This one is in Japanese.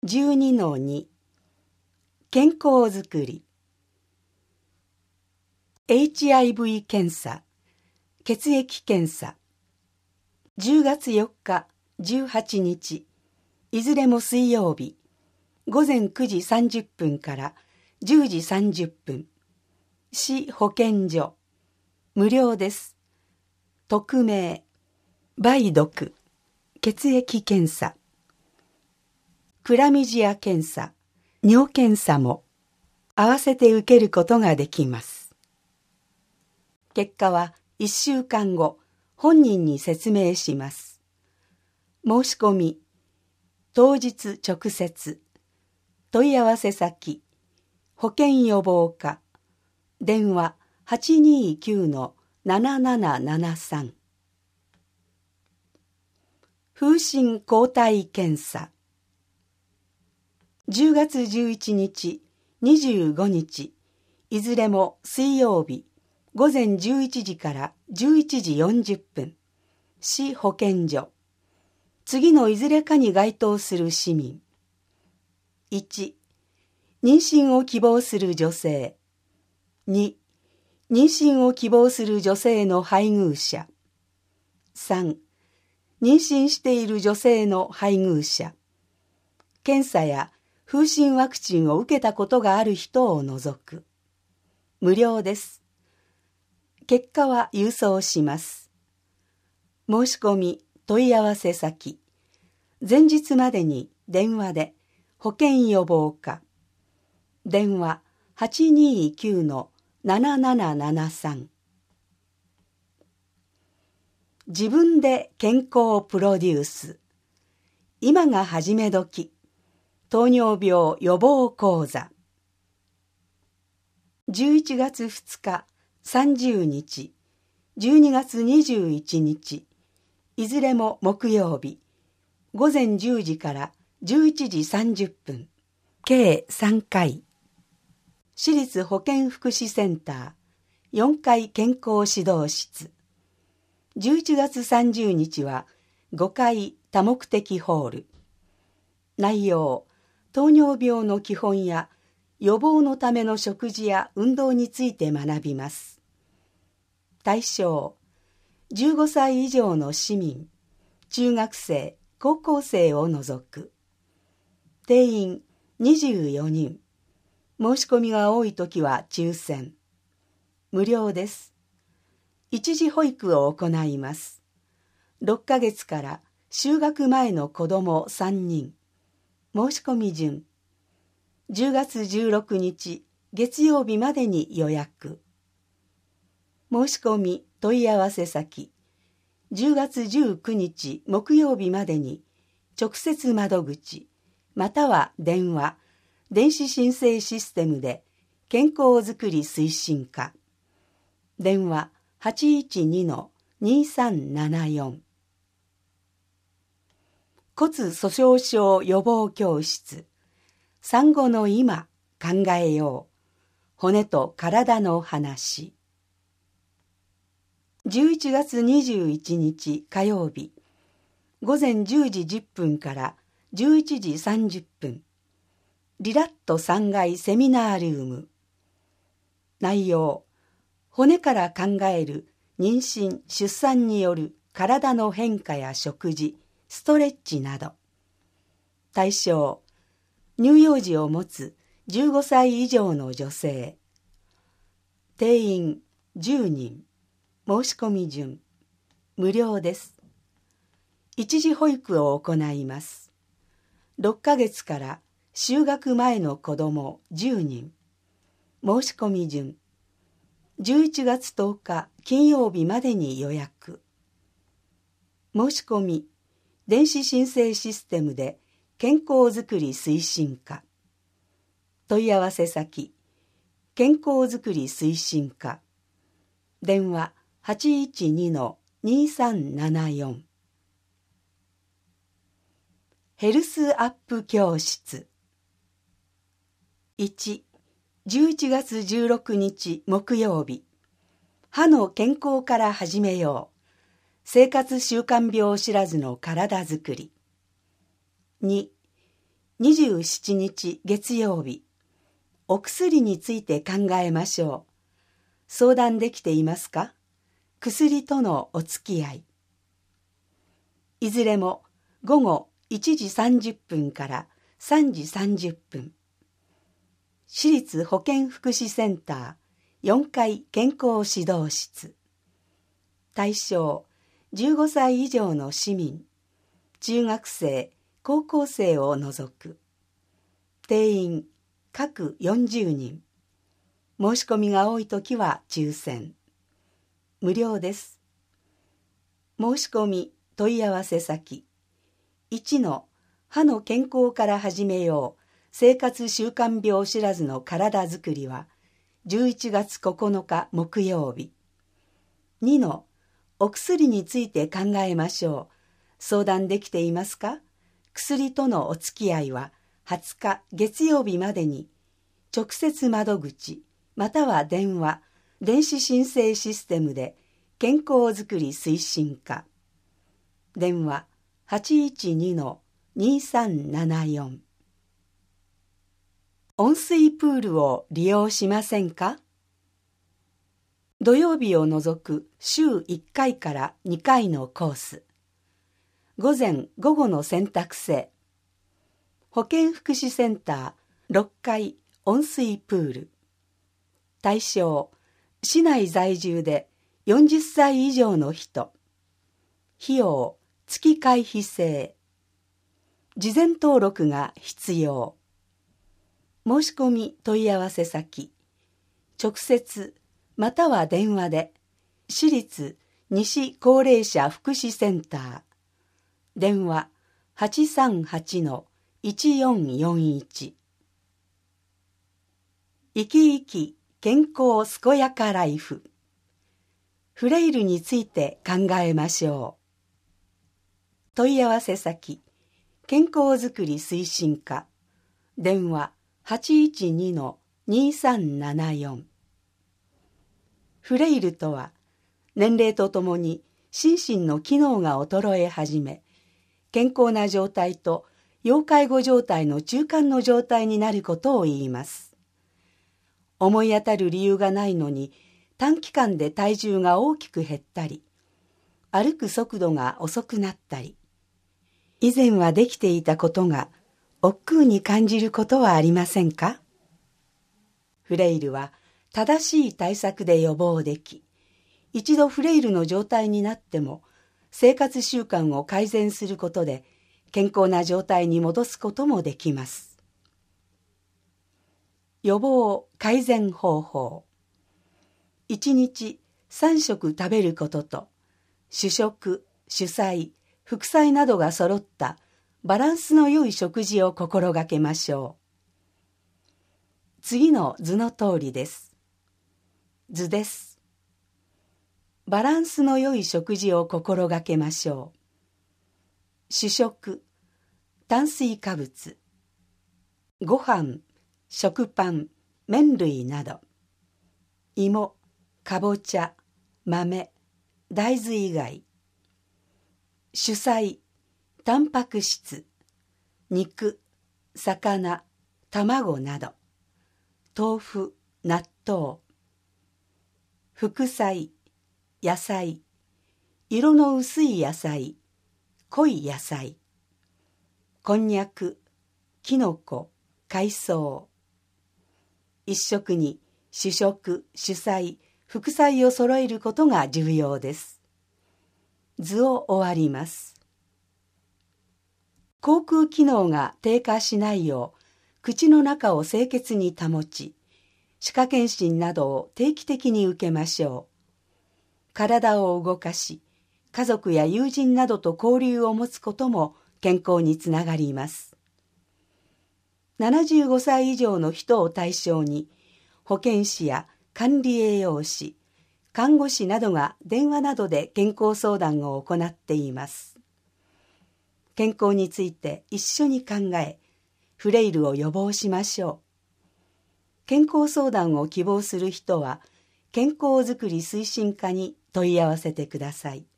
12-2 健康づくり HIV 検査血液検査10月4日18日いずれも水曜日午前9時30分から10時30分市保健所無料です。匿名梅毒血液検査クラミジア検査尿検査も合わせて受けることができます。結果は1週間後本人に説明します。申し込み当日直接問い合わせ先保健予防課電話 829-7773 風疹抗体検査10月11日、25日、いずれも水曜日、午前11時から11時40分、市保健所。次のいずれかに該当する市民。1、妊娠を希望する女性。2、妊娠を希望する女性の配偶者。3、妊娠している女性の配偶者。検査や風疹ワクチンを受けたことがある人を除く。無料です。結果は郵送します。申し込み、問い合わせ先。前日までに電話で保健予防課。電話 829-7773。自分で健康をプロデュース。今が始め時。糖尿病予防講座11月2日30日12月21日いずれも木曜日午前10時から11時30分計3回市立保健福祉センター4階健康指導室11月30日は5階多目的ホール内容糖尿病の基本や予防のための食事や運動について学びます。対象、15歳以上の市民、中学生、高校生を除く。定員24人。申し込みが多いときは抽選。無料です。一時保育を行います。6ヶ月から就学前の子ども3人。申し込み順10月16日月曜日までに予約申し込み問い合わせ先10月19日木曜日までに直接窓口または電話電子申請システムで健康づくり推進課電話 812-2374骨粗しょう症予防教室産後の今考えよう骨と体の話11月21日火曜日午前10時10分から11時30分リラット3階セミナールーム内容骨から考える妊娠・出産による体の変化や食事ストレッチなど対象乳幼児を持つ15歳以上の女性定員10人申し込み順無料です一時保育を行います6ヶ月から就学前の子ども10人申し込み順11月10日金曜日までに予約申し込み電子申請システムで健康づくり推進課問い合わせ先健康づくり推進課電話 812-2374 ヘルスアップ教室1、11月16日木曜日歯の健康から始めよう生活習慣病知らずの体づくり2、 27日月曜日、お薬について考えましょう。相談できていますか？薬とのお付き合い。いずれも午後1時30分から3時30分。市立保健福祉センター4階健康指導室。対象15歳以上の市民、中学生、高校生を除く。定員各40人。申し込みが多いときは抽選。無料です。申し込み問い合わせ先1の歯の健康から始めよう生活習慣病知らずの体づくりは11月9日木曜日。2のお薬について考えましょう。相談できていますか？薬とのお付き合いは20日月曜日までに直接窓口または電話、電子申請システムで健康づくり推進課。電話 812-2374。温水プールを利用しませんか？土曜日を除く週1回から2回のコース。午前午後の選択制。保健福祉センター6階温水プール。対象、市内在住で40歳以上の人。費用、月会費制。事前登録が必要。申し込み問い合わせ先直接または電話で市立西高齢者福祉センター電話 838-1441。 生き生き健康健やかライフ。フレイルについて考えましょう。問い合わせ先健康づくり推進課電話 812-2374。 フレイルとは年齢とともに心身の機能が衰え始め健康な状態と要介護状態の中間の状態になることを言います。思い当たる理由がないのに短期間で体重が大きく減ったり歩く速度が遅くなったり以前はできていたことが億劫に感じることはありませんか？フレイルは正しい対策で予防でき、一度フレイルの状態になっても生活習慣を改善することで健康な状態に戻すこともできます。予防改善方法。1日3食食べることと主食、主菜、副菜などが揃ったバランスの良い食事を心がけましょう。次の図の通りです。図です。バランスの良い食事を心がけましょう。主食、炭水化物、ご飯、食パン、麺類など、芋、かぼちゃ、豆、大豆以外、主菜、タンパク質、肉、魚、卵など、豆腐、納豆、副菜、野菜、色の薄い野菜、濃い野菜、こんにゃく、きのこ、海藻。一食に主食、主菜、副菜を揃えることが重要です。図を終わります。口腔機能が低下しないよう、口の中を清潔に保ち、歯科検診などを定期的に受けましょう。体を動かし、家族や友人などと交流を持つことも健康につながります。75歳以上の人を対象に、保健師や管理栄養士、看護師などが電話などで健康相談を行っています。健康について一緒に考え、フレイルを予防しましょう。健康相談を希望する人は、健康づくり推進課に問い合わせてください。